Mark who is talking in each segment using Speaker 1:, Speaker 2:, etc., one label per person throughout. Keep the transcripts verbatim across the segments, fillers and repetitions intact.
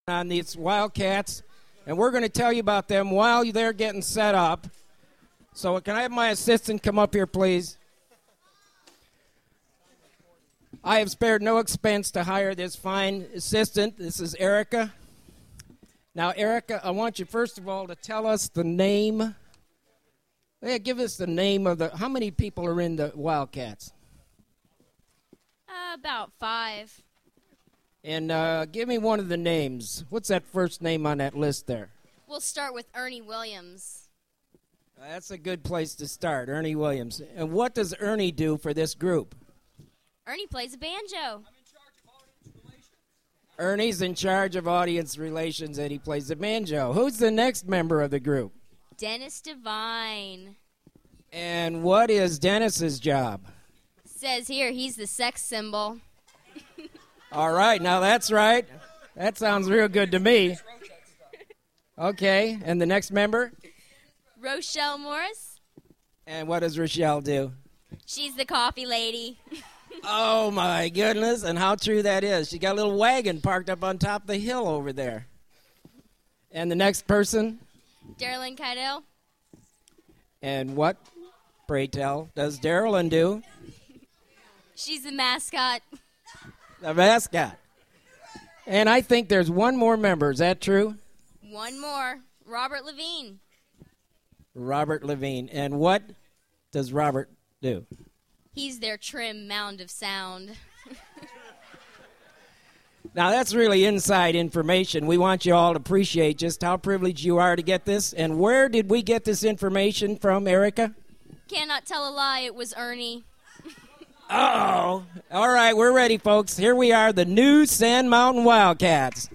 Speaker 1: on these Wildcats, and we're going to tell you about them while they're getting set up. So can I have my assistant come up here, please? I have spared no expense to hire this fine assistant. This is Erica. Now, Erica, I want you first of all to tell us the name. Yeah, give us the name of the, how many people are in the Wildcats?
Speaker 2: Uh, about five.
Speaker 1: And uh, give me one of the names. What's that first name on that list there?
Speaker 2: We'll start with Ernie Williams.
Speaker 1: That's a good place to start, Ernie Williams. And what does Ernie do for this group?
Speaker 2: Ernie plays a banjo.
Speaker 1: Ernie's in charge of audience relations and he plays the banjo. Who's the next member of the group?
Speaker 2: Dennis Devine.
Speaker 1: And what is Dennis's job?
Speaker 2: Says here he's the sex symbol.
Speaker 1: All right, now that's right. That sounds real good to me. Okay, and the next member?
Speaker 2: Rochelle Morris.
Speaker 1: And what does Rochelle do?
Speaker 2: She's the coffee lady.
Speaker 1: Oh, my goodness, and how true that is. She got a little wagon parked up on top of the hill over there. And the next person?
Speaker 2: Darylyn Kydell.
Speaker 1: And what, pray tell, does Darylyn do?
Speaker 2: She's the mascot.
Speaker 1: The mascot. And I think there's one more member. Is that true?
Speaker 2: One more. Robert Levine.
Speaker 1: Robert Levine. And what does Robert do?
Speaker 2: He's their trim mound of sound.
Speaker 1: Now, that's really inside information. We want you all to appreciate just how privileged you are to get this. And where did we get this information from, Erica?
Speaker 2: Cannot tell a lie. It was Ernie.
Speaker 1: Uh-oh. All right, we're ready, folks. Here we are, the new Sand Mountain Wildcats.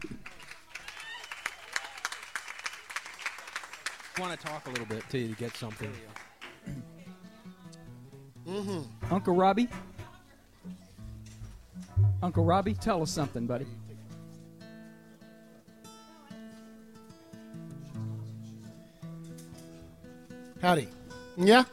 Speaker 3: I want to talk a little bit to you to get something.
Speaker 4: Mm-hmm.
Speaker 5: Uncle Robbie? Uncle Robbie, tell us something, buddy.
Speaker 4: Howdy. Yeah?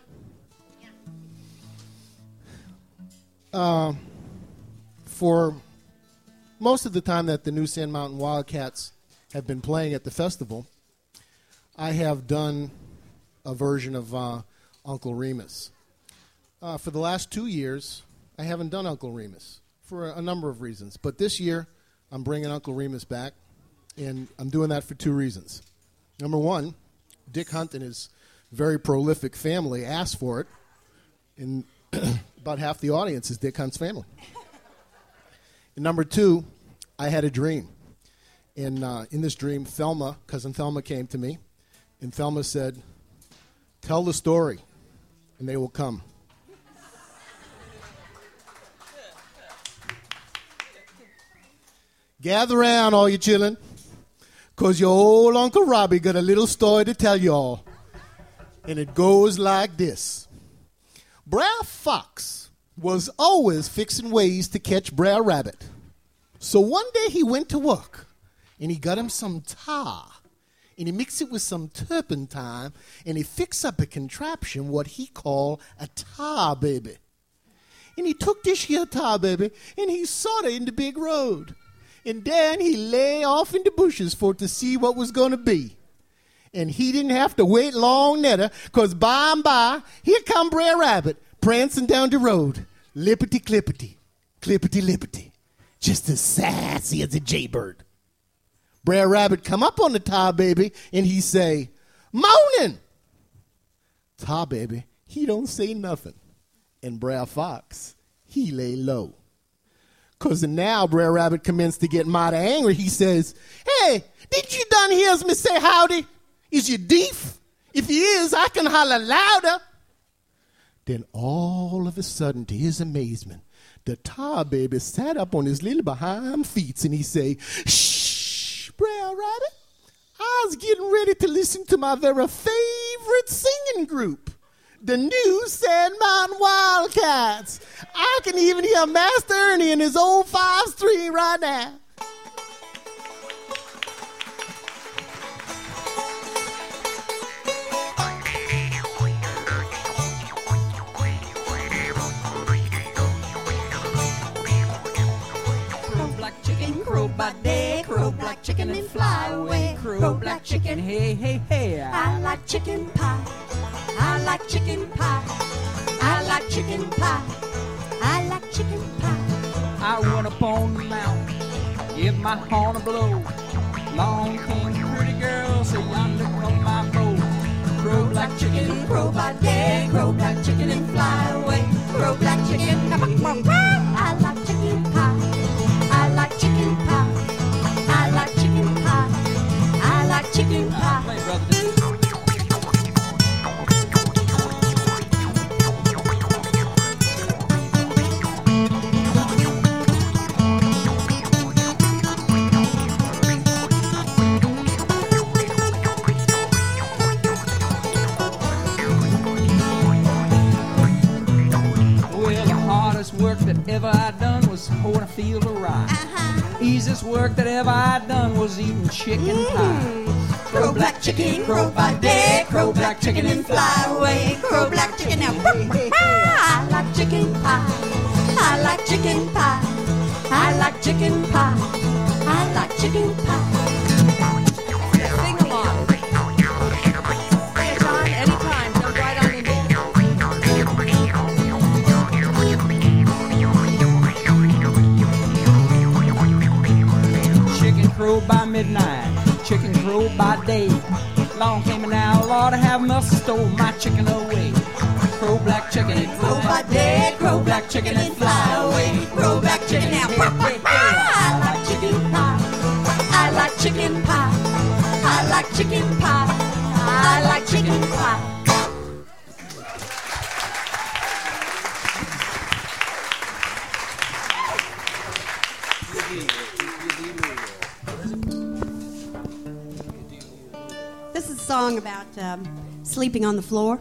Speaker 4: Uh, for most of the time that the New Sand Mountain Wildcats have been playing at the festival, I have done a version of uh, Uncle Remus. Uh, for the last two years, I haven't done Uncle Remus for a, a number of reasons. But this year, I'm bringing Uncle Remus back, and I'm doing that for two reasons. Number one, Dick Hunt and his very prolific family asked for it, and about half the audience is Dick Hunt's family. And number two, I had a dream. And uh, in this dream, Thelma, cousin Thelma, came to me, and Thelma said, "Tell the story, and they will come." Gather around, all you children, because your old Uncle Robbie got a little story to tell y'all. And it goes like this. Brer Fox was always fixing ways to catch Brer Rabbit. So one day he went to work, and he got him some tar, and he mixed it with some turpentine, and he fixed up a contraption what he called a tar baby. And he took this here tar baby, and he sawed it in the big road. And then he lay off in the bushes for to see what was going to be. And he didn't have to wait long neither, because by and by, here come Brer Rabbit prancing down the road. Lippity-clippity, clippity-lippity, just as sassy as a jaybird. Brer Rabbit come up on the tar baby, and he say, "Morning!" Tar baby, he don't say nothing. And Brer Fox, he lay low. Because now Brer Rabbit commenced to get mighty angry. He says, "Hey, did you done hears me say howdy? Is you deaf? If you is, I can holler louder." Then all of a sudden, to his amazement, the tar baby sat up on his little behind feet and he say, "Shh, Brer Rabbit, I was getting ready to listen to my very favorite singing group, the New Sand Mountain Wildcats. I can even hear Master Ernie in his old five string right now."
Speaker 6: Crow black chicken, crow by day, crow black black chicken and fly away.
Speaker 5: Crow, black chicken, hey, hey, hey.
Speaker 6: I like chicken pie. I like chicken pie. I like chicken pie. I like chicken pie.
Speaker 5: I went up on the mountain, give my horn a blow. Long came the pretty girl, so yonder come my bow. Crow, black chicken,
Speaker 6: Crow by day, crow black chicken and fly away. Crow black chicken. I like chicken pie. I like chicken pie. I like chicken pie. I like chicken pie.
Speaker 5: Play, brother. Work that ever I done was hoeing a field of rye.
Speaker 6: Uh-huh.
Speaker 5: Easiest work that ever I done was eating chicken
Speaker 6: Mm.
Speaker 5: pie.
Speaker 6: Crow black chicken, crow by day, crow black chicken and fly away. Crow black chicken now. I like chicken pie. I like chicken pie. I like chicken pie. I like chicken pie.
Speaker 7: Sing along. Hey, John, anytime. Jump right on in there.
Speaker 5: Chicken crow by midnight, chicken crow by day. Long came an owl, Lord, I have must have stole my chicken away. Crow black chicken and
Speaker 6: Crow by day, crow black chicken and fly away. Crow black chicken now. I like chicken pie. I like chicken pie. I like chicken pie. I like chicken pie.
Speaker 8: This is a song about um, sleeping on the floor.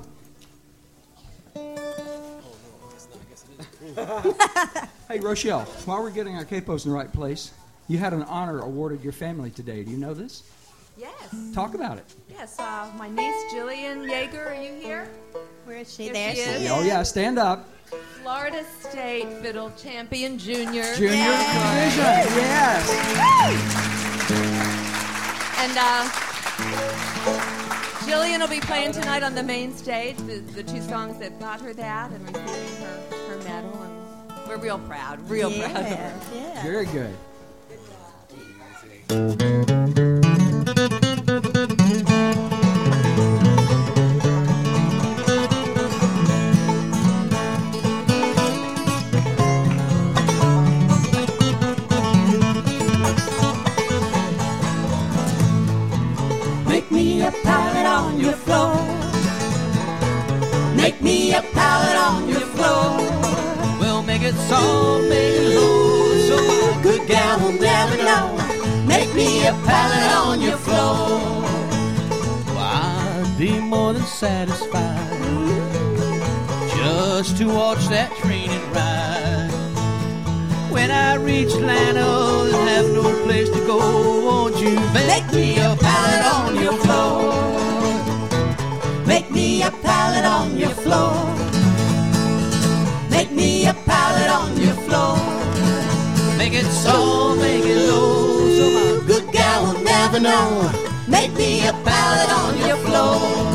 Speaker 5: Hey, Rochelle, while we're getting our capos in the right place, you had an honor awarded your family today. Do you know this?
Speaker 7: Yes.
Speaker 5: Talk about it.
Speaker 7: Yes, uh, my niece Jillian Yeager, are you here?
Speaker 8: Where is she?
Speaker 7: Here
Speaker 8: There
Speaker 7: she
Speaker 8: she
Speaker 7: is.
Speaker 8: is.
Speaker 5: Oh, yeah, stand up.
Speaker 7: Florida State Fiddle Champion Junior.
Speaker 5: Junior division, yes.
Speaker 7: And uh, Jillian will be playing tonight on the main stage, the, the two songs that got her that and receiving her, her medal. And we're real proud, real
Speaker 8: yeah,
Speaker 7: proud of her.
Speaker 8: yeah.
Speaker 5: Very good.
Speaker 6: Make me a pallet on your floor. Make me a pallet on your floor.
Speaker 9: We'll make it soft, make it low, so my good gal will never know.
Speaker 6: Make me a pallet on your floor.
Speaker 9: Well, I'd be more than satisfied just to watch that train and ride. When I reach Atlanta and have no place to go, won't you make,
Speaker 6: Make me a pallet on your floor. Make me a pallet on your floor. Make me a pallet on your floor.
Speaker 9: make it soft, make it low, so my good gal will never know.
Speaker 6: Make me a pallet on your floor.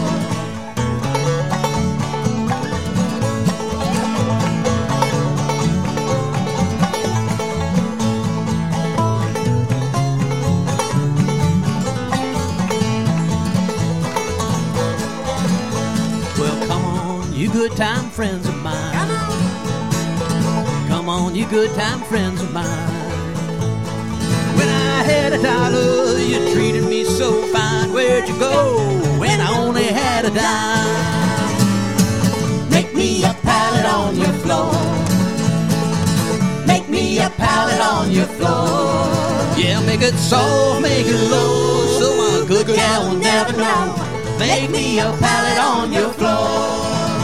Speaker 9: Well, come on, you good time friends of mine.
Speaker 6: Come on.
Speaker 9: Come on, you good time friends of mine. When I had a dollar, you treated me so fine. Where'd you go when I only had a dime?
Speaker 6: Make me a pallet on your floor. Make me a pallet on your floor.
Speaker 9: Yeah, make it soft, make it low, so my good gal will never know.
Speaker 6: Make me a pallet on your floor.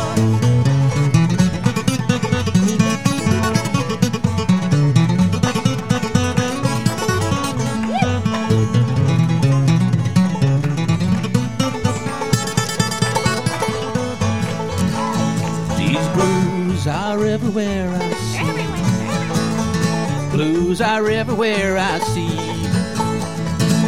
Speaker 9: These blues are everywhere I see. Blues are everywhere I see.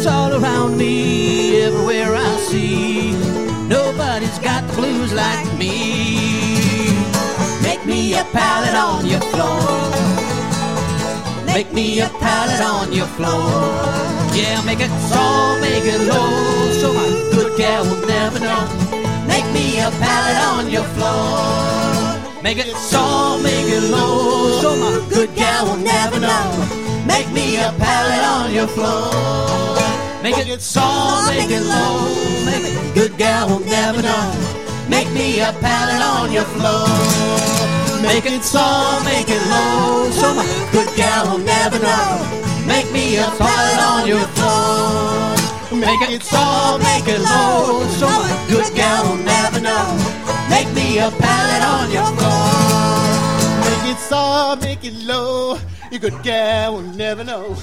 Speaker 9: blues all around me, everywhere I see. Nobody's got the blues like me. Make me a pallet on your floor. Make me a pallet on your floor. Yeah, make it soft, make it low, so my good gal will never know. Make me a pallet on your floor. Make it soft, make it low, so my good gal will never know. Make me a pallet on your floor. Make it soft, make it low, make it good gal will never know. Make me a pallet on your floor. Make it soft, make it low, so my good gal will never know. Make me a pallet on your floor. Make it soft, make it low, so my good gal will never know. Make me a pallet on your floor.
Speaker 4: Make it soft, make it low, your good gal will never know.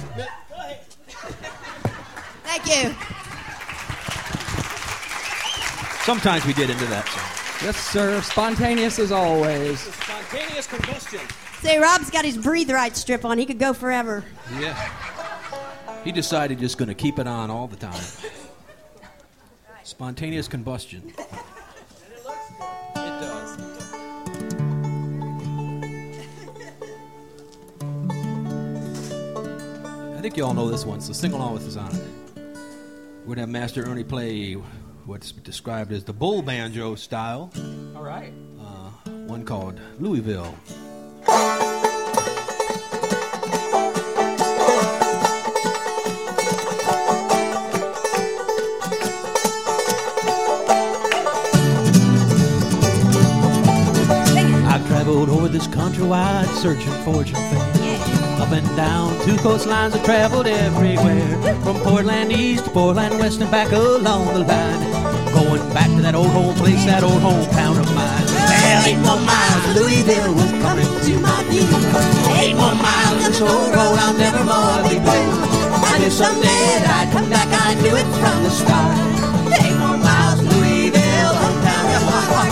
Speaker 8: Thank you.
Speaker 3: Sometimes we get into that song.
Speaker 5: Yes, sir. Spontaneous as always.
Speaker 3: Spontaneous combustion.
Speaker 8: Say, Rob's got his breathe right strip on. He could go forever.
Speaker 3: Yeah. He decided just going to keep it on all the time. Spontaneous combustion. It does. I think you all know this one, so sing along with us on it. We're going to have Master Ernie play what's described as the bull banjo style.
Speaker 5: All right.
Speaker 3: Uh, one called Louisville.
Speaker 9: I've traveled over this country wide searching fortune fame. Up and down two coastlines, I've traveled everywhere. From Portland East to Portland West and back along the line. Going back to that old home place, that old hometown of mine.
Speaker 6: Well, eight more miles to Louisville was coming to my view. Eight more miles this old road, I'll never more be blue. I knew someday that I'd come back, I knew it from the start. Eight more miles to Louisville, hometown of my heart.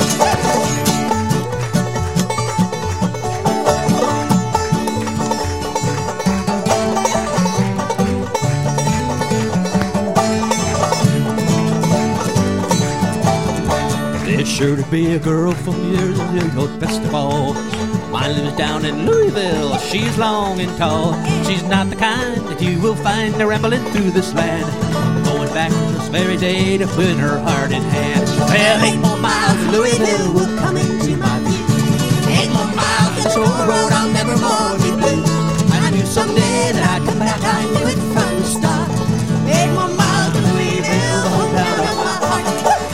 Speaker 9: There's sure to be a girl from years of years, but best of all, mine lives down in Louisville. She's long and tall. She's not the kind that you will find rambling through this land. Going back to this very day to put her heart in hand.
Speaker 6: Well, eight more miles to Louisville will come into my view. Eight more miles this old road, I'll never more be blue. I knew someday that I'd come back, I knew it from the start. Eight more miles to Louisville, hometown of my heart.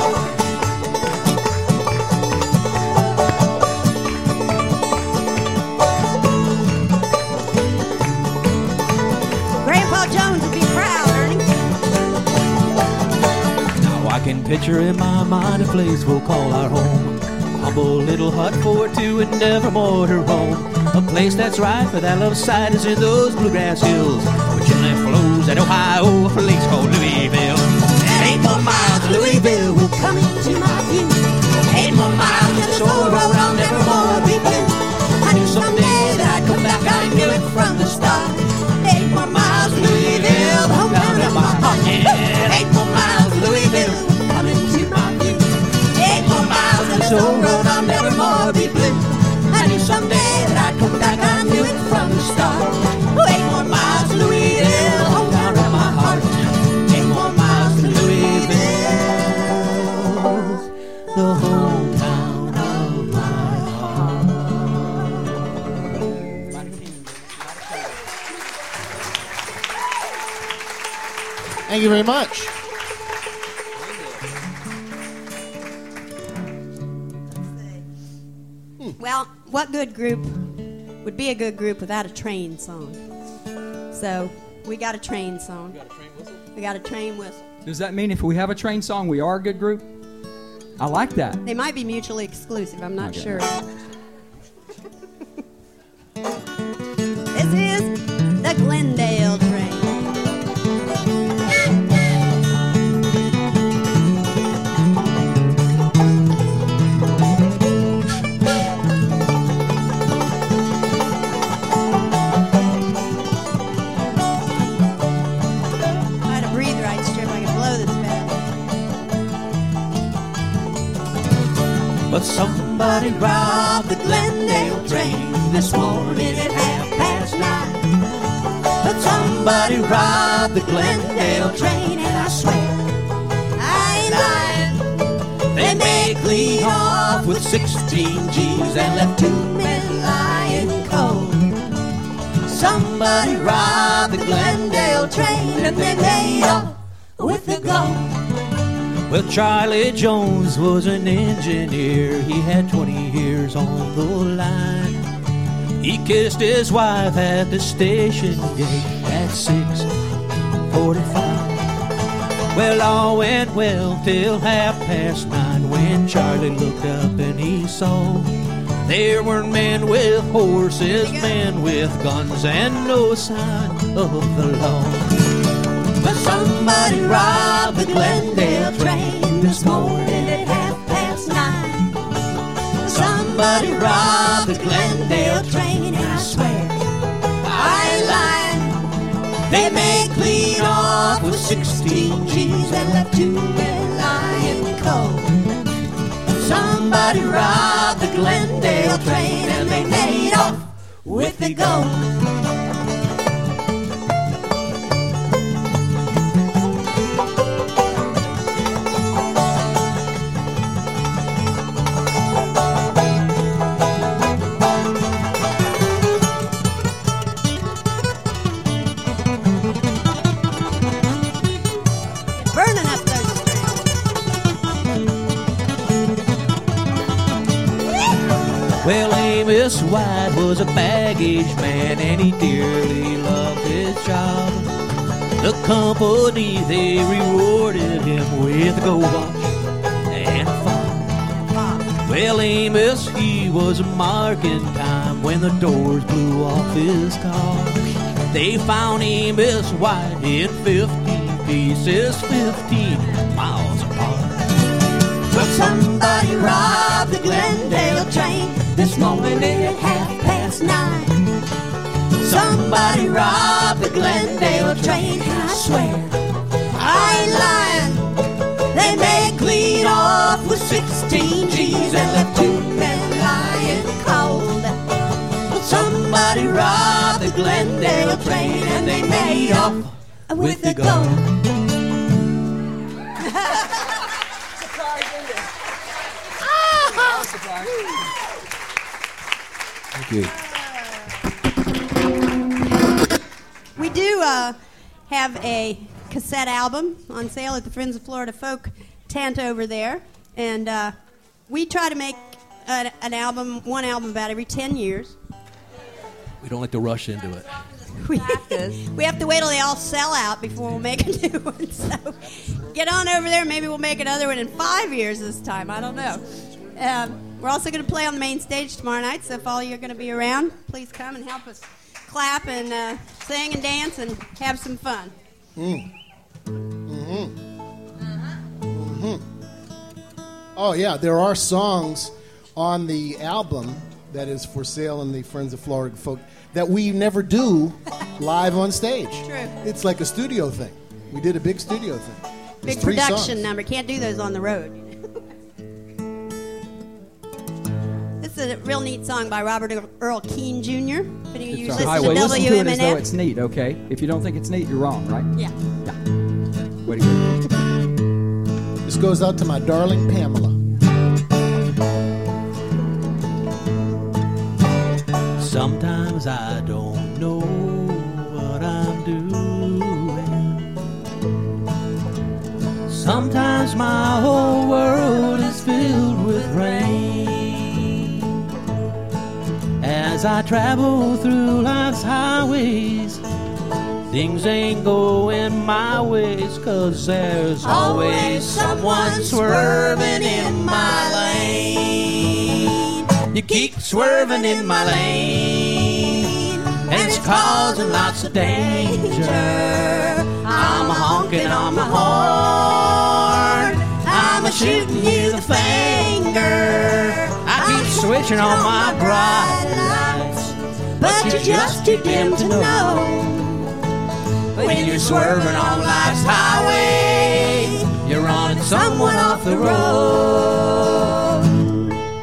Speaker 8: Grandpa Jones would be proud, Ernie.
Speaker 9: Now I can picture in my mind a place we'll call our home. A humble little hut for two and nevermore to roam. A place that's right for that love side is in those bluegrass hills, where gently flows that Ohio, a place called Louisville.
Speaker 6: Eight more miles to Louisville will come into my view. Eight more miles to this old road, I'll never more be blue. I knew someday that I'd come back, I knew it from the start. Eight more miles to Louisville, hometown of my heart. Yeah. Eight more miles to Louisville, come into my view. Eight more miles to this old road, I'll never more be blue. I knew someday that I'd come back, I knew it from the start. Eight more miles to Louisville, hometown of my heart. Eight more miles to Louisville,
Speaker 9: The hometown of my
Speaker 4: Thank you very much.
Speaker 8: Well, what good group would be a good group without a train song? So we got a train song. We got a train whistle.
Speaker 5: Does that mean if we have a train song, we are a good group? I like that.
Speaker 8: They might be mutually exclusive. I'm not
Speaker 5: Okay.
Speaker 8: sure. This is the Glendale train. Try to
Speaker 9: But somebody robbed the Glendale train this morning at half past nine. But somebody robbed the Glendale train, and I swear I ain't lying. They made clean off with sixteen G's and left two men lying cold. Somebody robbed the Glendale train and they made off with the gold. Well, Charlie Jones was an engineer. He had twenty years on the line. He kissed his wife at the station gate at six forty-five. Well, all went well till half past nine when Charlie looked up and he saw there were men with horses, men with guns, and no sign of the law. But somebody robbed the Glendale train this morning at half past nine. Somebody robbed the Glendale train, and I swear I ain't lying. They made clean off with sixteen G's and left two men lying cold. Somebody robbed the Glendale train and they made off with the gold. Well, Amos White was a baggage man and he dearly loved his job. The company, they rewarded him with a gold watch and a fob. Well, Amos, he was marking time when the doors blew off his car. They found Amos White in fifteen pieces, fifteen miles apart. But somebody robbed the Glendale train this morning at half past nine. Somebody robbed the Glendale train, and I swear I ain't lying. They made clean off with sixteen G's and left two men lying cold. But somebody robbed the Glendale train and they made off with the gold.
Speaker 3: Thank you.
Speaker 8: We do uh, have a cassette album on sale at the Friends of Florida Folk tent over there, and uh, we try to make an, an album, one album about every ten years.
Speaker 3: We don't like to rush into it.
Speaker 8: We have, to, we have to wait till they all sell out before we'll make a new one. So get on over there. Maybe we'll make another one in five years this time. I don't know. Um, we're also going to play on the main stage tomorrow night, so if all you are going to be around, please come and help us clap and uh, sing and dance and have some fun.
Speaker 4: Mm. Mm-hmm. Mm-hmm. Oh, yeah, there are songs on the album that is for sale in the Friends of Florida Folk that we never do live on stage.
Speaker 8: True.
Speaker 4: It's like a studio thing. We did a big studio thing. There's
Speaker 8: Big
Speaker 4: three
Speaker 8: production
Speaker 4: songs.
Speaker 8: number. Can't do those on the road. This is a real neat song by Robert Earl Keane Junior If any of you
Speaker 5: It's
Speaker 8: listen
Speaker 5: a highway.
Speaker 8: to
Speaker 5: Listen to it as though
Speaker 8: W M N F.
Speaker 5: it's neat, okay? If you don't think it's neat, you're wrong, right?
Speaker 8: Yeah.
Speaker 5: Yeah. What do you think?
Speaker 4: This goes out to my darling Pamela.
Speaker 9: Sometimes I don't know what I'm doing. Sometimes my whole world is filled with rain. As I travel through life's highways, things ain't going my ways, 'cause there's always someone swerving in my lane. You keep swerving in my lane, and it's causing lots of danger. I'm honking on my horn, I'm a shooting you the finger. I keep switching on my bright lights, but you're just too dim to know. When you're swerving on life's highway, you're running someone off the road.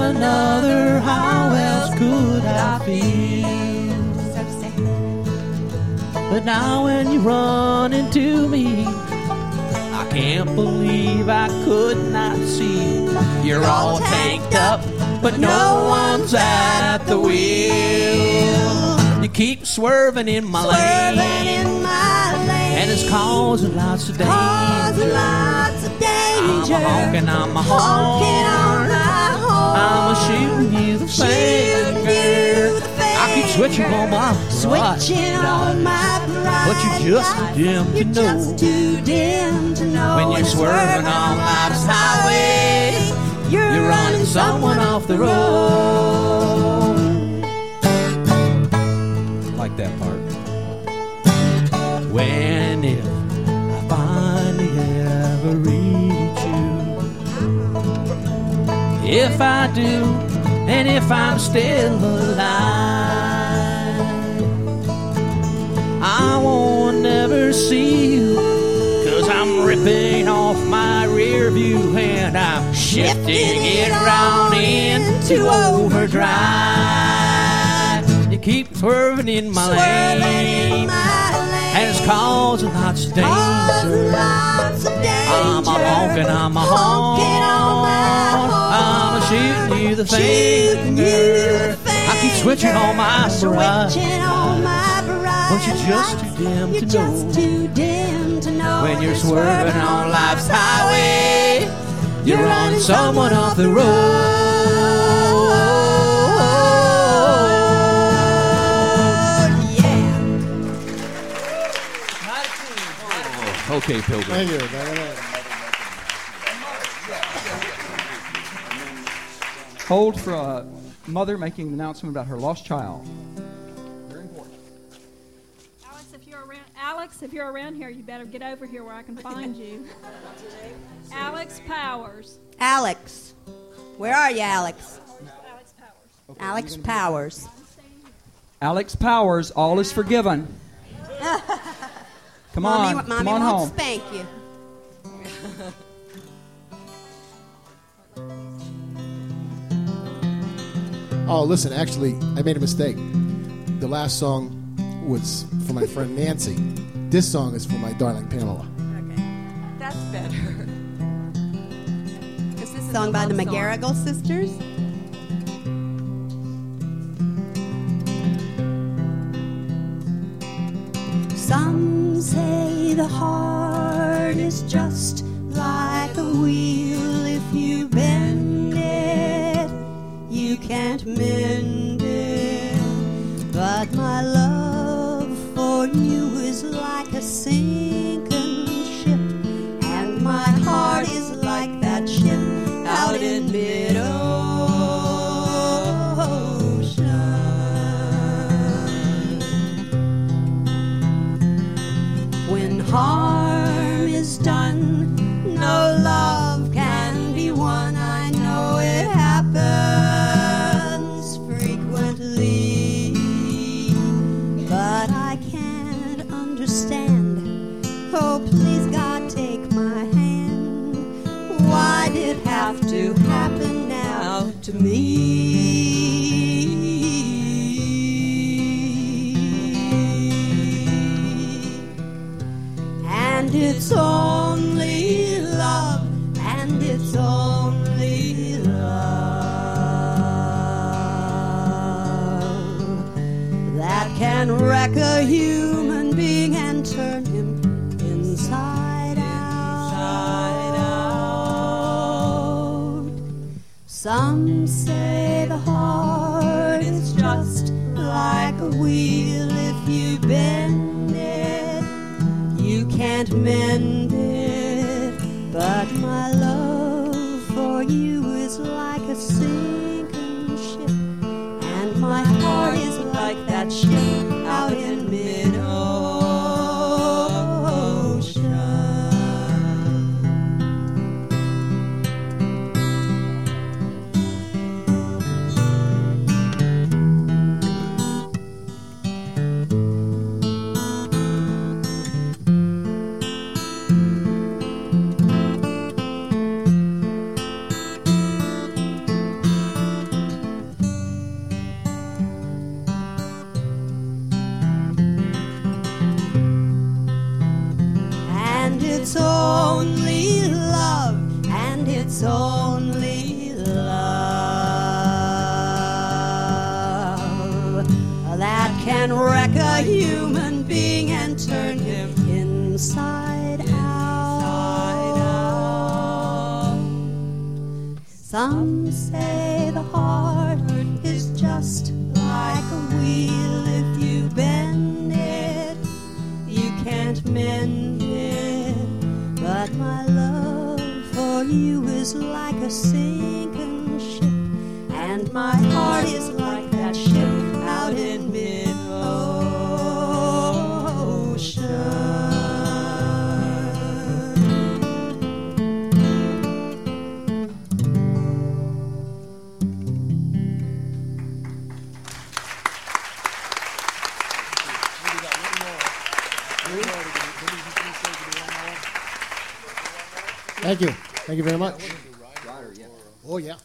Speaker 9: another, how else could I feel? But now when you run into me, I can't believe I could not see. You're all tanked up, but no one's at the wheel. You keep swerving in my
Speaker 8: Swerving
Speaker 9: lane,
Speaker 8: in my lane.
Speaker 9: and it's causing lots of danger.
Speaker 8: Causing lots of danger.
Speaker 9: I'm a honking, I'm a
Speaker 8: Honking on my horn.
Speaker 9: I'm a shooting you the
Speaker 8: Shooting
Speaker 9: finger.
Speaker 8: you the
Speaker 9: I keep switching on my
Speaker 8: Switching on my pride.
Speaker 9: but you're just too dim to
Speaker 8: You're
Speaker 9: know.
Speaker 8: just too dim to know.
Speaker 9: When you're swerving on life's highway,
Speaker 8: You're,
Speaker 9: you're running someone off the road. Like that part. When if I finally ever reach you, if I do, and if I'm still alive, I won't never see you, 'cause I'm ripping off my rear view and I'm shifting it around into overdrive. You keep swerving in my
Speaker 8: Swerving
Speaker 9: lane,
Speaker 8: in my lane.
Speaker 9: and it's causing lots of danger.
Speaker 8: Causing lots of danger.
Speaker 9: I'm a honking, I'm a
Speaker 8: Honking on my
Speaker 9: honk, I'm a shooting you the
Speaker 8: Shooting you
Speaker 9: finger.
Speaker 8: the
Speaker 9: I keep switching on my barrage,
Speaker 8: Switching on my barrage.
Speaker 9: but you're just too dim
Speaker 8: You're
Speaker 9: to
Speaker 8: just
Speaker 9: know.
Speaker 8: too dim to know.
Speaker 9: When you're swerving on life's highway, you're running someone off the road. Okay, Pilgrim.
Speaker 4: Thank you.
Speaker 5: Hold for a mother making an announcement about her lost child.
Speaker 10: Alex, if you're around, Alex, if you're around here, you better get over here where I can find you. Alex Powers.
Speaker 8: Alex. Where are you, Alex?
Speaker 10: Alex Powers.
Speaker 8: Alex Powers.
Speaker 5: Alex Powers, all is forgiven. Come
Speaker 8: Mommy,
Speaker 5: on,
Speaker 8: Mommy
Speaker 5: come on
Speaker 8: won't
Speaker 5: home.
Speaker 8: spank you.
Speaker 4: Oh, listen, actually, I made a mistake. The last song was for my friend Nancy. This song is for my darling Pamela.
Speaker 7: That's better. 'Cause this is
Speaker 8: Sung
Speaker 7: a
Speaker 8: by the
Speaker 7: love song.
Speaker 8: McGarrigle sisters. Some say the heart is just like a wheel. If you bend it, you can't mend it. But my love for you is like a sinking ship, and my heart is like that ship out in mid-ocean. When harm is done, no love can be won. I know it happens frequently, but I can't understand. Oh, please, God, take my hand. Why did it have to happen now to me? And it's only love, and it's only love that can wreck a human being and turn him inside out. Some say the heart is just like a wheel. If you bend it, you can't mend it. But my love for you is like a sinking ship, and my heart is like that ship out in mid-ocean. It's only love that can wreck a human being and turn him inside out. Some say the heart is just like a wheel. If you bend it, you can't mend it. But my love for you is like a sinking ship, and my heart is like that ship out in mid-ocean.
Speaker 4: Thank you. Thank you very much. Oh, yeah.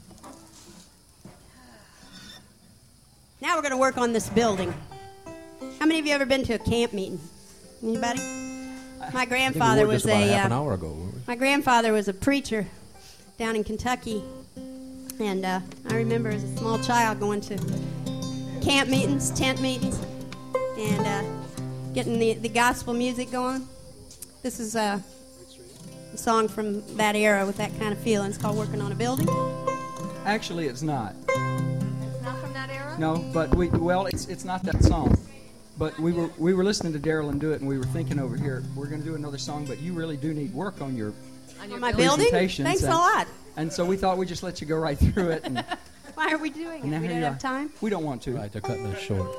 Speaker 8: Now we're going to work on this building. How many of you ever been to a camp meeting? Anybody? My grandfather was a
Speaker 3: half an
Speaker 8: uh,
Speaker 3: hour ago. weren't we?
Speaker 8: my grandfather was a preacher down in Kentucky, and uh, I remember as a small child going to camp meetings, tent meetings, and uh, getting the, the gospel music going. This is uh, a song from that era with that kind of feeling. It's called "Working on a Building."
Speaker 5: Actually, it's not.
Speaker 7: It's not from that era?
Speaker 5: No, but we well, it's it's not that song. But we were we were listening to Daryl and do it, and we were thinking over here, we're going to do another song, but you really do need work on your
Speaker 8: On your my building?
Speaker 5: presentations.
Speaker 8: Thanks
Speaker 5: and,
Speaker 8: a lot.
Speaker 5: And so we thought we'd just let you go right through it. And,
Speaker 8: Why are we doing
Speaker 5: and
Speaker 8: it?
Speaker 5: now
Speaker 8: We
Speaker 5: here
Speaker 8: don't
Speaker 5: you
Speaker 8: have
Speaker 5: are.
Speaker 8: time?
Speaker 5: We don't want to.
Speaker 3: Right, they're cutting this short.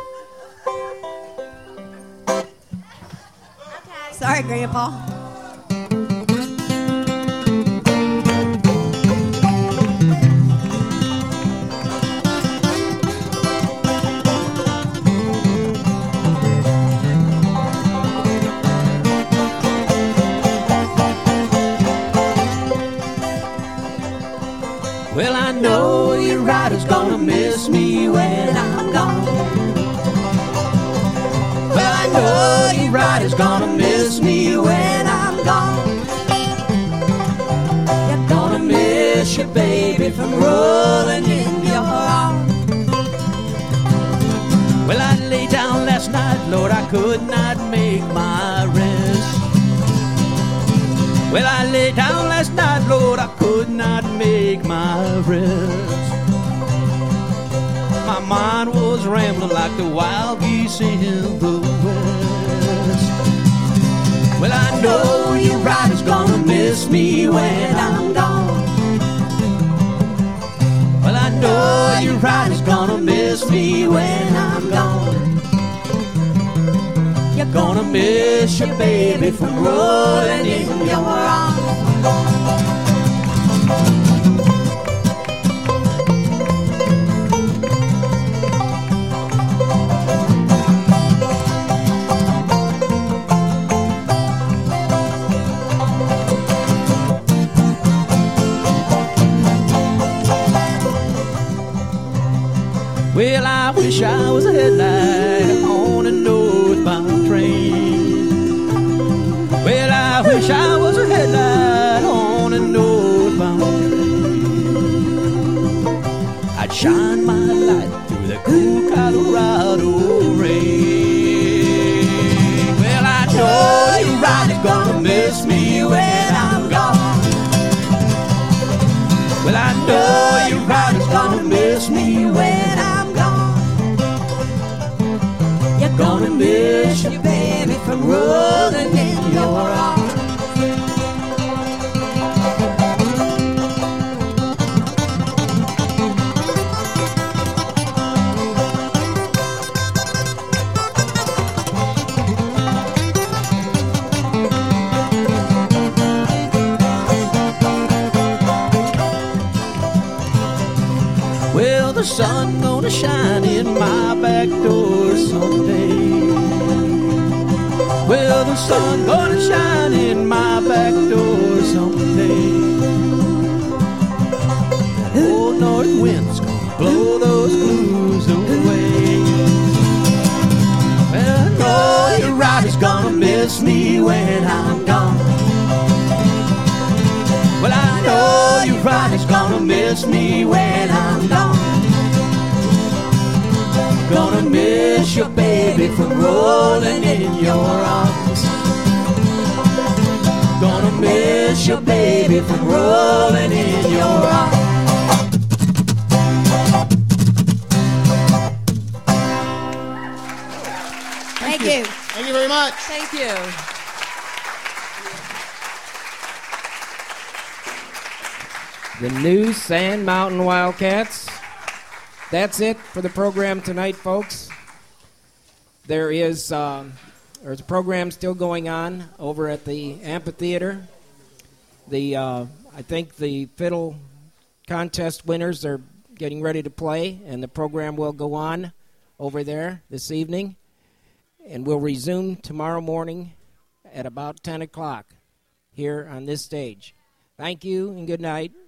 Speaker 8: Sorry, Grandpa.
Speaker 9: Well, I know your rider's gonna miss me when I'm gone. Well, I know your rider's gonna miss me when I'm gone. You're gonna miss your baby from rolling in your arms. Well, I lay down last night, Lord, I could not make my rest. Well, I lay down last night, Lord, I could not make my rest. My mind was rambling like the wild geese in the west. Well, I know your rider's gonna miss me when I'm gone. Well, I know your rider's gonna miss me when I'm gone. You're gonna miss your baby from rolling in your arms. Well, I wish I was a headlight on a northbound train. Well, I wish I was a headlight on a northbound train. I'd shine my light through the cool Colorado rain. Well, I know your rider's gonna miss me when I'm gone. Well, I know your rider's gonna miss me when I'm gone. You're gonna miss your baby from rolling in your arms. Well, the sun gonna shine in my back door someday. Well, the sun gonna shine in my back door someday. That old north wind's gonna blow those blues away. Well, I know your rider's gonna miss me when I'm gone. Well, I know Everybody's gonna miss me when I'm gone. Gonna miss your baby from rolling in your arms. Gonna miss your baby from rolling in your arms.
Speaker 8: Thank you.
Speaker 4: Thank you very much.
Speaker 7: Thank you.
Speaker 1: The new Sand Mountain Wildcats. That's it for the program tonight, folks. There is um, there's a program still going on over at the amphitheater. The uh, I think the fiddle contest winners are getting ready to play, and the program will go on over there this evening, and we'll resume tomorrow morning at about ten o'clock here on this stage. Thank you and good night.